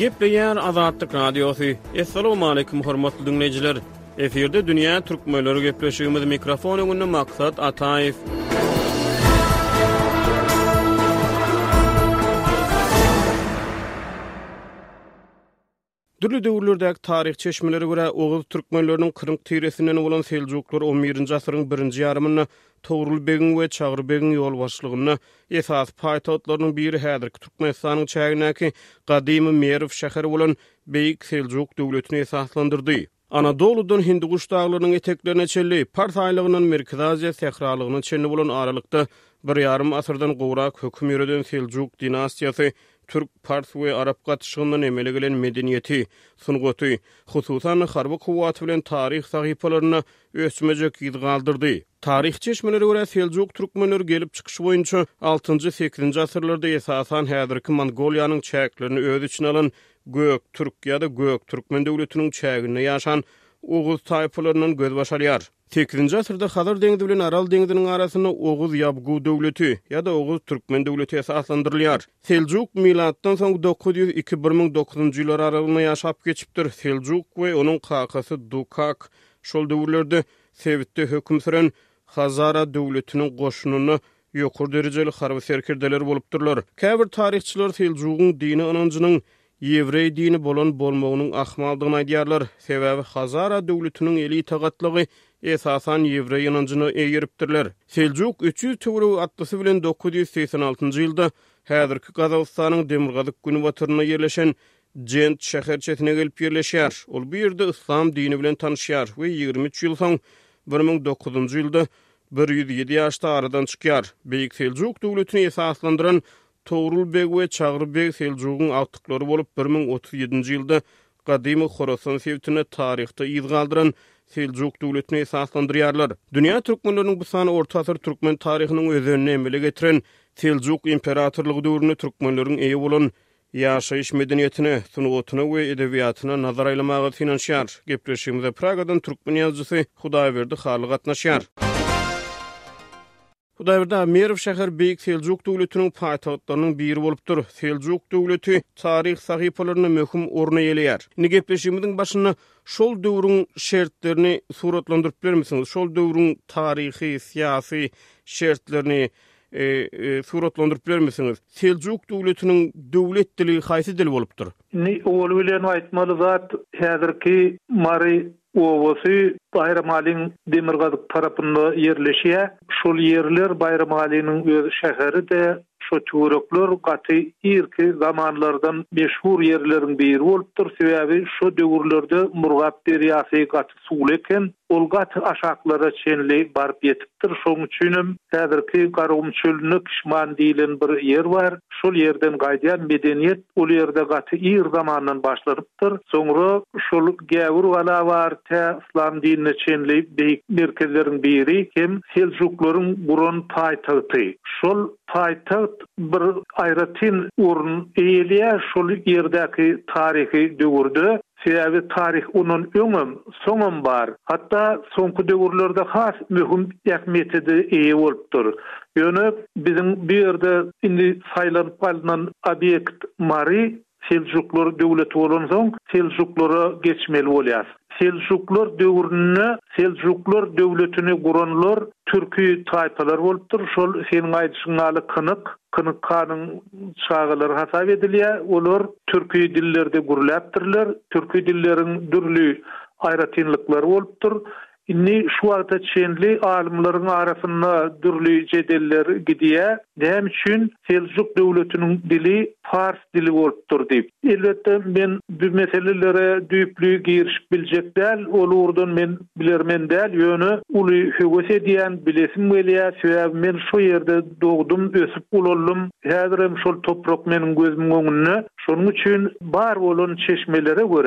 Gepleýär Azatlyk Radiosu. Assalamu alaykum hormatly dinleyijiler. Eferde dünýä türkmenleri gepleşigimiz mikrofon öňünde maksat Ataýew. Dürli döwürlerdäki taryh çeşmeleri görä Oğuz türkmenleriniň Kırym tyresinden bolan Seljuklar 11-nji asyryň 1-nji ýarymyna Togrulbegiň we Çagırbegiň ýol başlygyna esas paýtagtlarynyň biri häzirki Türkmenistanyň çägindäki gadymy Merw şäheri bolan Beýik Seljuk döwletini esaslandyrdy. Anadolu'dan Hindukuş dağlarının eteklerine çelli, Partaýlygynyň Merkez Aziýa sehralygynyň çenli bolan aralykda 1,5 asyrdan gowrak höküm ýüreden Seljuk dinastiýasy Türk, Pars we Arap gatşygyndan emele gelen medeniýeti, sungaty, hususan harby kuwwaty bilen taryh sahypalaryna ösmejek ýyl galdyrdy. Taryh çeşmeleri görä Seljuk türkmenleri gelip çykyş boýunça 6-8-nji asyrlarda esasan häzirki Mongoliýanyň çäklerini öz içine alan Gök Türk ýa-da Gök Türkmen döwletiniň çäginde ýaşan Oğuz taýpalarynyň göz başarýar. 8-nji asyrda Hazar deňzi bilen Aral deňziniň arasyna Oğuz Ýabgu döwleti ýa-da Oğuz Türkmen döwleti esaslandyrylýar. Seljuk milatdan soň 902-1009-njy ýyllar aralygyna ýaşap geçipdir. Seljuk we onuň kakasy Dukak şol döwürlerde Sewitde höküm süren Hazara döwletiniň goşunyny ýokary derejeli harby serkerdeler bolupdyrlar. Käbir taryhçylar Seljugyň dini anancının Ýewrey dini bolan bolmagynyň ahmaldygyny aýdýarlar. Sebäbi Hazara döwletiniň eli tagatlygy esasan Ýewrey anancını eýiripdirler. Seljuk 300 töwre atlasy bilen 986-njy ýylda häzirki Gazagystanyň Demirgazyk güni batyryna ýerleşen Jent şäherçesine gelip ýerleşýär. Ol bu ýerde islam dini bilen tanışýar we 23 ýyl soň 1009-njy ýylda 107 ýaşda aradan çykýar. Beýik Seljuk döwletini esaslandyran Togrulbeg we Çagırbeg Seljugyň awtyklary bolup 1037-nji ýylda gadymy Horasan Sewitine taryhda ýyl galdyran Seljuk döwletini esaslandyrýarlar. Dünýä türkmenleriniň bu sany orta asyr türkmen taryhynyň özüne emele getiren Seljuk imperatorlugy döwrüne türkmenleriň eýe bolan ýaşaýyş medeniýetine, sunugatyna we edebiýatyna nazar aýlamagy finansiýar. Gepleşigimizde Pragadan türkmen ýazgysy Hudaýberdi Haly gatnaşýar. Hudaýberdi Merw şäher Beýik Seljuk döwletiniň paýtagtlarynyň biri bolupdyr. Seljuk döwleti taryh sahypalaryna möhüm orna ýelýär. Indi gepleşigimiziň başyna şol döwrüň şertlerini suratlandyryp bermisiňiz? Şol döwrüň taryhy, syýasy şertlerini suratlandyryp bermisiňiz? Seljuk döwletiniň döwlet dili haýsy dil bolupdyr? Ol bilen aýtmaly zat häzirki Mari Owasy Bayramaliň Demirgazyk tarapynda ýerleşýär. Şol ýerler Bayramaliň öz şäheri de şo türekler gaty irki zamanlardan meşhur ýerleriň biri bolupdyr. Sebäbi şo döwürlerde Murgap deriýasy gaty suwly eken, ol gaty aşaklara çenli baryp ýetipdir. Şoň üçin häzirki Garagum çölüne Kişman diýilen bir ýer bar. Şol ýerden gaýdýan medeniýet ol ýerde gaty ir zamandan başlarypdyr. Soňra şol gäwür wala bar te islam dinine çenli beýik merkezleriň biri hem Seljuklaryň buran paýtagty. Şol paýtagt bir aýratyn urun eýelýär şol ýerdäki taryhy döwürde. Sebäbi taryh onun öňüm, soňum bar. Hatda soňky döwürlerde has möhüm ähmiýetde eýe bolupdyr. Ýöne biziň bir ýerde indi saýlanyp galynan obyekt Mari Seljuklar döwleti bolan soň Seljuklara geçmeli bolýar. Seljuklar döwrüne Seljuklar döwletini guranlar türki taýpalar bolupdyr. Şol seniň aýdyşyň aly Kыныk kanyň çağılary hasap edilýär. Olar türki dillerde gurulapdyrlar. Türki dilleriň dürli aýratynlyklary bolupdyr. Inni şu wagtda çenli alimlaryň arasynda dürli jedeller gidýär. Näme üçin Seljuk döwletiniň dili Fars dili bolupdyr diýip. Elbetde men bu meselelere düýplü girişip biljek däl, ol urdan men bilermen däl, ýöne uly höwes edýän bilesim gelýär. Sebäbi men şu ýerde dogdum, ösüp ulalım. Häzir hem şol toprak meniň gözümiň öňünde. Şonuň üçin bar bolan çeşmelere görä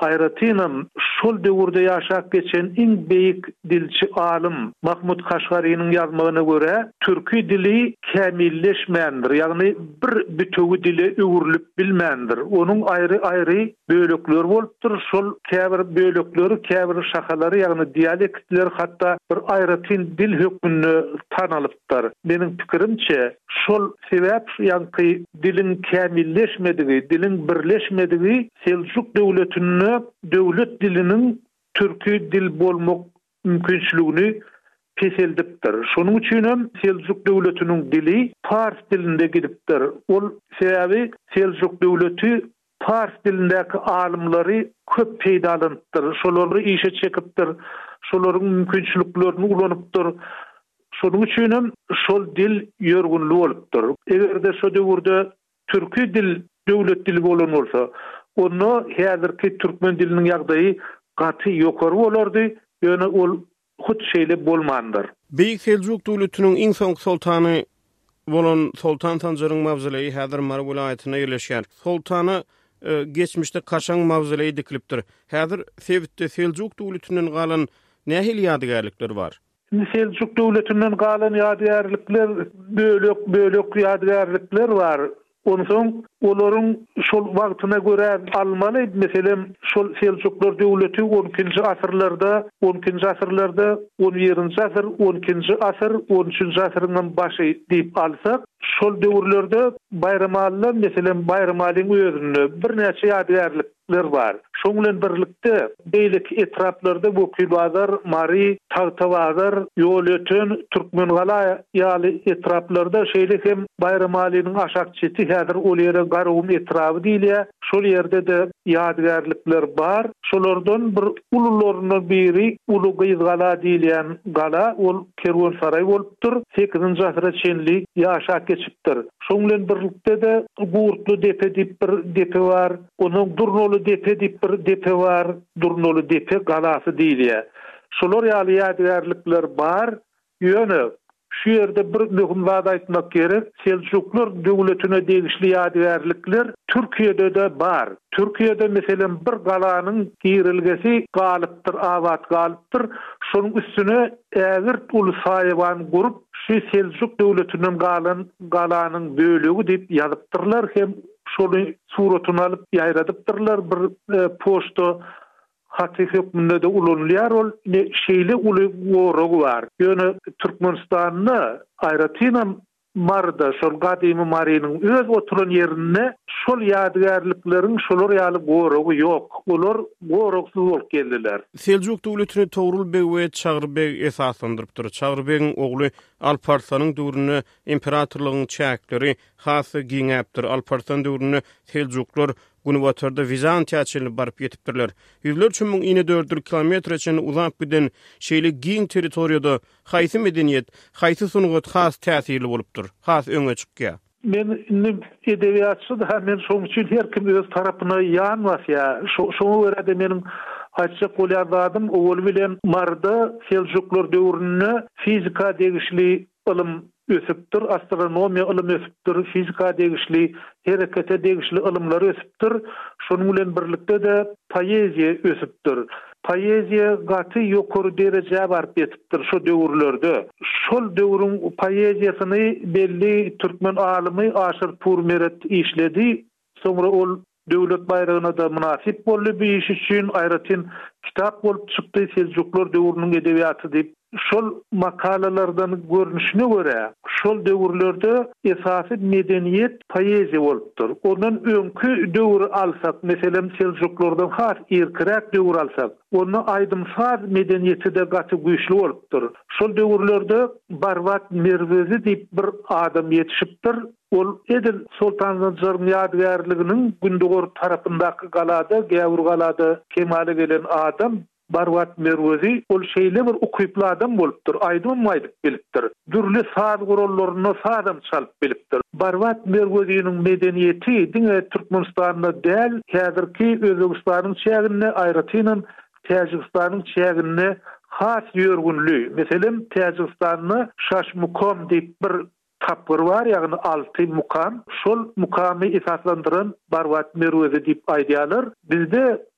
Ayratynam şol döwürde ýaşap geçen iň beýik dilçi alim Mahmud Kaşgarynyň ýazmagyna göre türki dili kämilleşmändir. Ýagny bir bütügi dile öwürlüp bilmändir. Onuň aýry-aýry bölekleri bolupdyr. Şol käbir bölekleri, käbir şahalary ýagny dialektler hatda bir aýratyn dil hökmünde tanalypdyr. Meniň pikirimçe şol sebäp ýa-ni dilin kämilleşmedigi, dilin birleşmedigi Seljuk döwletini döwlet diliniň türki dil bolmak mümkinçiligini peseldipdir. Şonuň üçin hem Seljuk döwletiniň dili Fars dilinde gidipdir. Ol sebäbi Seljuk döwleti Fars dilindäki alimlary köp peýdalandypdyr. Şolary işe çekipdir. Şolaryň mümkinçiliklerini ulanypdyr. Şonuň üçin hem şol dil ýörgünli bolupdyr. Egerde şo döwürde türki dil döwlet dili bolan bolsa, onu häzirki türkmen diliniň ýagdaýy gaty ýokary bolardy. Ýöne ol hut şeýle bolmandyr. Beýik Seljuk döwletiniň iň soňky sultany bolan Sultan Sanjaryň mawzyleyi häzir Mar welaýatyna ýerleşýär. Sultany geçmişde kaşan mawzyleyi dikilipdir. Häzir Sevitde Seljuk döwletiniň galan nähili ýadygärlikler bar? Seljuk döwletinden galan ýadygärlikler, bölek ýadygärlikler bar. Ondan soň olaryň şol wagtyna göre almaly. Meselem şol Seljuklar döwleti 12-nji asyrlarda, 12-nji asyrlarda, 11-nji asyr, 12-nji asyr, 13-nji asyryň başy diýip alsak, şol döwürlerde Bayramalylar, meselem Bayramalyň özünde bir näçe ýadygärlikler bar. Şoň bilen birlikde beýlik etraplarda Bokybazar, Mari, Tagtabazar, Ýol-öten, Türkmengala ýaly etraplarda şeýle hem Bayramalynyň aşakçysy häzir ol ýere Garowum etrapy diýilýär. Şol ýerde de ýadygärlikler bar. Şolardan bir ulularynyň biri Ulu Gyzgala diýilýän gala, ol kerwansaray bolupdyr. 8-nji asyra çenli ýaşap geçipdir. Şoň bilen birlikde de Gurtlu depe diýip bir depe bar. Onuň Durnolu depe diýip bir depe bar. Durnolu depe galasy diýilýär. Şolar ýaly ýadygärlikler bar. Ýöne şu ýerde bir möhüm zat aýtmak gerek. Seljuklar döwletine degişli ýadygärlikler Türkiýede de bar. Türkiýede meselem bir galanyň girilgesi galypdyr, awat galypdyr. Şonuň üstüne ägirt uly saýban gurup şu Seljuk döwletiniň galanyň bölegi diýip ýazypdyrlar hem şonu suratyny alyp ýaýradypdyrlar bir poçta haty hökmünde de ulanylýar. Ol şeýle uly goragy bar. Ýöne Türkmenistanyny aýratynam Marda şol gadymy Marynyň öz oturan ýerine şol ýadygärlikleriň şolar ýaly goragy ýok. Olar goragsyz bolup geldiler. Seljuk döwletini Togrulbeg we Çağrybeg esaslandyrypdyr. Çağrybegiň ogly Alparsanyň döwrüne imperatorlygyň çäkleri hasy giňäpdir. Alparslan döwrüne Seljuklar Gunuwatarda Bizantiýaçylyny baryp ýetipdirler. Ýüzlerçe müň ine 4 kilometr çen uzak giden şeýle giň territoriýada haýsy medeniýet, haýsy sunugat has täsirli bolupdyr, has öňe çykýar. Men edebiýatçy da men şoň üçin her kim öz tarapyna ýanmas ýa. Şoňa görä de meniň açyk bolýardym ol bilen Marda Seljuklar döwrüne fizika degişli ilim ösüpdir, astronomiya ilmi ösüpdir, fizika degişli, herekete degişli ilimler ösüpdir. Şonuň bilen birlikde de poeziýa ösüpdir. Poeziýa gaty ýokary derejäge baryp ýetipdir şu döwürlerde. Şol döwrüň poeziýasyny belli türkmen alimy Aşyr Purmeret işledi. Soňra ol döwlet bayragyna da münasip boldy bir iş üçin aýratyn kitap bolup çykdy Seljuklar döwrüniň edebiýaty diýip. Şol makalalardan görnüşine göre şol döwürlerde esasy medeniýet poeziýa bolupdyr. Ondan öňkü döwür alsak, meselem Seljuklardan has erkirek döwür alsak, onu aýdymsaz medeniýeti de gaty güýçli bolupdyr. Şol döwürlerde Barvat Merwezi diýip bir adam ýetişipdir. Ol Edil Sultan Sanjaryň ýadygärliginiň gündügor tarapyndaky galada, Gäwur galada kemale gelen adam Barvat Merwezi ol şeýle bir ukyply adam bolupdyr. Aýdym aýdyp bilipdir. Dürli saz gurallaryna sazam çalyp bilipdir. Barvat Merweziň medeniýeti diňe Türkmenistanyna däl, häzirki Özbegistanyň çägine aýratynam Täjikistanyň çägine has ýörgünli. Meselem Täjikistanyny Şaşmukam diýip bir tapyr var, ýagny 6 mukam. Şol mukamy esaslandyran Barvat Merwezi diýip aýdýarlar. Bizde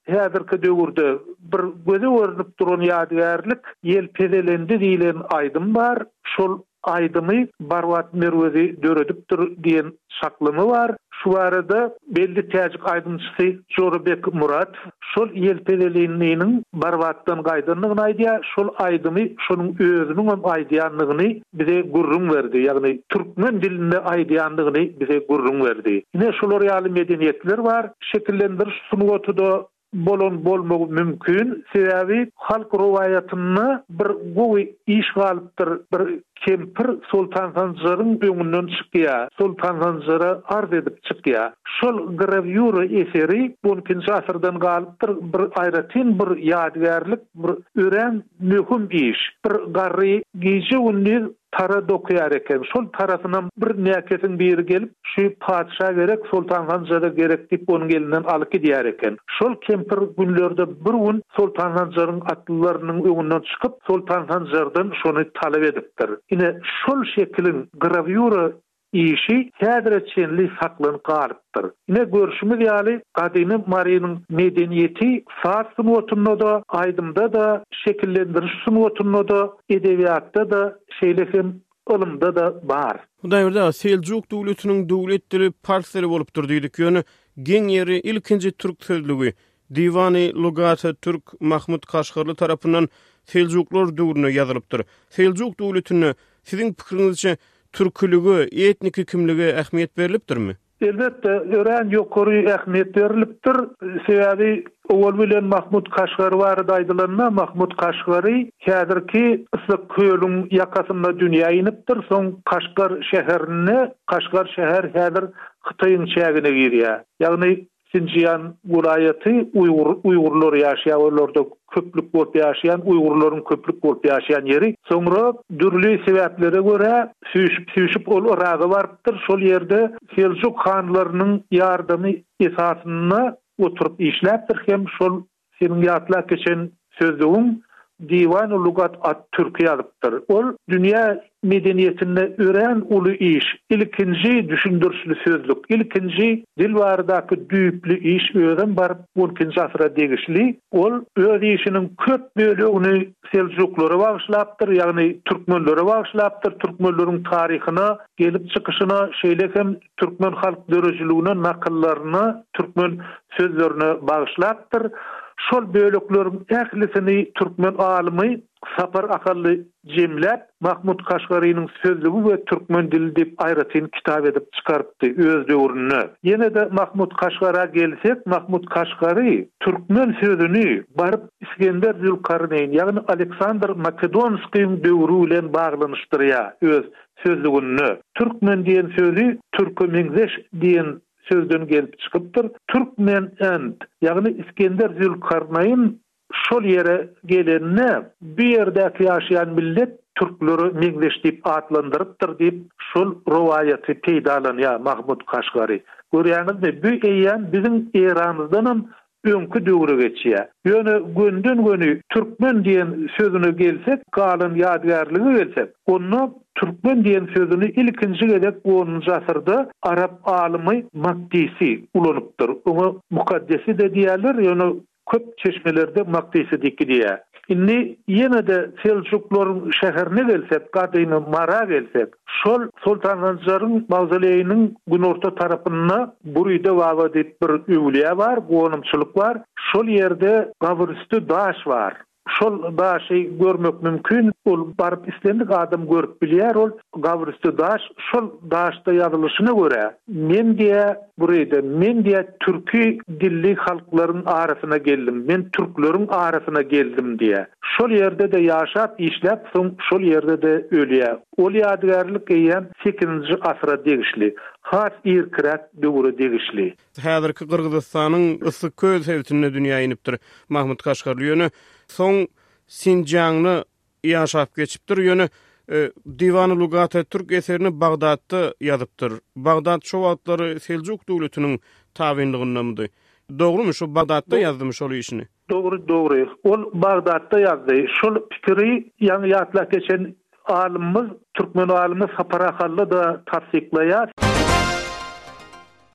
häzirki döwürde bir göze görünip duran ýadygärlik ýelpedelendi diýilen aýdym bar. Şol aýdymy Barwat Merwezi döredipdir diýen şaklamy bar. Şu arada belli täjik aýdymçysy Jorabek Murat şol ýelpedeliğiniň Barwatdan gaýdanlygyny aýdýar. Şol aýdymy şonuň özüniň hem aýdýanlygyny bize gurrun berdi. Ýagny türkmen dilinde aýdýanlygyny bize gurrun berdi. Ine şolar ýaly medeniýetler bar. Şekillendiriş sunuwatyda bolan bolmagy mümkin. Sebäbi halk rowayatyny bir gowy iş galypdyr. Bir kempir Sultan Sanjaryň öňünden çykýar. Sultan Sanjara arz edip çykýar. Şol gravyura eseri 12-nji asyrdan galypdyr. Bir aýratyn bir ýadygärlik, bir ören möhüm iş. Bir garry giýje ünni tara dokuyar eken. Şol tarafından bir näkesin biri gelip şu padşa gerek, Sultan Sanjara gerek diýip onun elinden alyp gidýär eken. Şol kempir günlerde bir gün Sultan Sanjaryň atlylarynyň öňünden çykyp Sultan Sanjardan şonu talap edipdir. Ine şol şekilin gravyura işi häzirçenli saklanyp galypdyr. Ine görüşimiz ýaly gadyny Maryanyň medeniýeti saat sunwatynda da, aýdymda da, şekillendiriş sunwatynda da, edebiýatda da, şeýlehem ilmde da bar. Bu daýrda Seljuk döwletiniň döwlet dili parsleri bolupdyr diýdik. Ýöne geň ýeri ilkinji türk sözlügi Divani Lugat-ı Türk Mahmud Kaşgarly tarapyndan Seljuklar döwrüne ýazylypdyr. Seljuk döwletine siziň pikirinizçe türküligi, etniki kimligi ähmiýet berilipdirmi? Elbette, ören ýokary ähmiýet berilipdir. Sebäbi owal bilen Mahmud Kaşgary barada aýdylanma, Mahmud Kaşgary häzirki Isyk Köýüň ýakasynda dünýä inipdir. Soň Kaşgar şäherine, Kaşgar şäher häzir Hytaýyň çägine girýär. Ýagny Sinjiyan welaýaty Uýgurlar ýaşaýan, ollarda köplük bolup ýaşaýan, Uýgurlaryň köplük bolup ýaşaýan ýeri. Soňra dürli sebeplere görä süýşüp ol razy bardyr. Şol ýerde Seljuk hanlarynyň ýardymy esasyna oturup işläpdir hem şol seniň ýatlap geçen sözlügiň Diwan-ı Lugat at-Türk ýazypdyr. Ol dünýä medeniýetinde ören uly iş, ilkinji düşündürüşli sözlük, ilkinji dil baradaky düýpli iş ören bar 12-nji asra degişli. Ol öz işiniň köp bölegini Seljuklara bagyşlapdyr, ýagny türkmenlere bagyşlapdyr. Türkmenleriň taryhyna, gelip çykyşyna, şeýlehem türkmen halk dörejiligine, nakyllaryna, türkmen sözlerine bagyşlapdyr. Şol böleklerin ählisini türkmen alymy Sapar Akally jemläp Mahmud Kaşgarynyň sözlügi we türkmen dili diýip aýratyn kitap edip çykarpdy öz döwrüne. Ýene de Mahmud Kaşgara gelsek, Mahmud Kaşgary türkmen sözüni baryp İskender Zülkarneyn, ýagny Aleksandr Makedonskiň döwrü bilen baglanyşdyrýar öz sözlügini. Türkmen diýen sözi türkmenzeş diýen sözden gelip çykypdyr. Türkmen end, ýagny İskender Zülkarneyn şol ýere gelenine bir ýerdäki ýaşaýan millet türkleri meňzeş diýip atlandyrypdyr diýip şol rowayaty peýdalanýar Mahmud Kaşgary. Görýäňizmi, bu eýän biziň eramyzdan hem öňkü döwre geçýär. Ýöne günden göni türkmen diýen sözüne gelsek, galyn ýadygärligi gelsek, onu türkmen diýen sözüni ilkinji gedek 10-njy asyrda Arap alymy Makdisi ulanypdyr. Onu mukaddesi de diýerler, ýöne köp çeşmelerde Makdisi diýär. Inni ýene de Seljuklaryň şäherine gelsek, gadyny Mara gelsek, şol Sultan Sanjaryň mawzoleyiniň günorta tarapynda Buruyda waba diýip bir öwliýa bar, gonumçylyk bar. Şol ýerde gawrüstü daş bar. Şol daşy görmek mümkin. Ol baryp islendik adam görüp bilýär. Ol gawrüstü daş, şol daşda ýazylyşyna görä men diýe burayda, men diýe türki dilli halklaryň arasyna geldim. Men türkleriň arasyna geldim diýe. Şol ýerde de ýaşap, işläp, soň şol ýerde de ölýär. Ol ýadygärlik eýen 8-nji asra degişli. Has irkirak döwre degişli. Häzirki Kyrgyzstanyň Isyk Köýüň sewtine dünýä inipdir Mahmud Kaşgarly. Ýöne soň Sinjanly ýaşap geçipdir. Ýöne Diwan-ı Lugat-ı Türk eserini Bagdatda ýazypdyr. Bagdat şo wagtlary Seljuk döwletiniň tabinligindämdi. Dogrymy, şu Bagdatda ýazdymy şol işini? Dogry. Ol Bagdatda ýazdy. Şol pikiri ýa-ni ýatlap geçen alymymyz, türkmen alymy Sapar Akally da tasdiklaýar.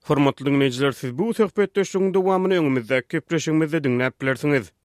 Hormatly dinleyijiler, siz bu söhbetdeşligiň dowamyny öňümizde köpleşigimizde dinläp bilersiňiz.